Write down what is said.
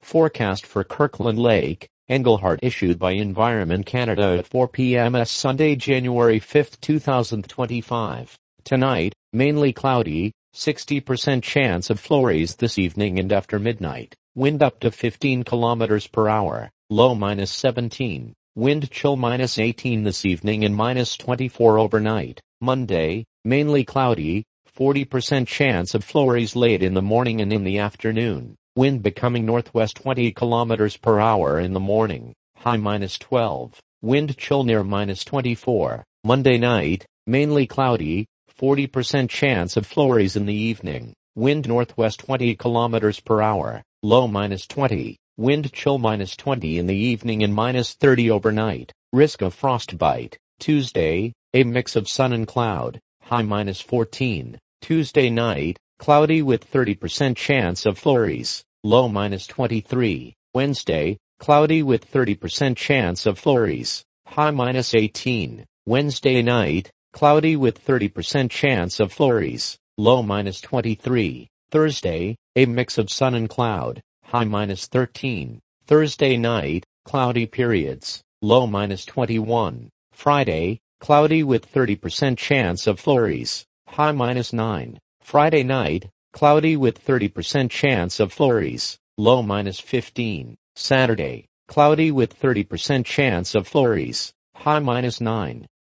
Forecast for Kirkland Lake, Engelhart issued by Environment Canada at 4 p.m. Sunday, January 5, 2025. Tonight, mainly cloudy, 60% chance of flurries this evening and after midnight. Wind up to 15 km per hour, low -17. Wind chill -18 this evening and -24 overnight. Monday, mainly cloudy, 40% chance of flurries late in the morning and in the afternoon. Wind becoming northwest 20 km per hour in the morning, high -12. Wind chill near -24. Monday night, mainly cloudy, 40% chance of flurries in the evening. Wind northwest 20 km per hour, low -20. Wind chill -20 in the evening and -30 overnight. Risk of frostbite. Tuesday, a mix of sun and cloud, high -14. Tuesday night, cloudy with 30% chance of flurries, low -23. Wednesday, cloudy with 30% chance of flurries, high -18. Wednesday night, cloudy with 30% chance of flurries, low -23. Thursday, a mix of sun and cloud, high -13. Thursday night, cloudy periods, low -21. Friday, cloudy with 30% chance of flurries, high -9. Friday night, cloudy with 30% chance of flurries, low -15. Saturday, cloudy with 30% chance of flurries, high -9.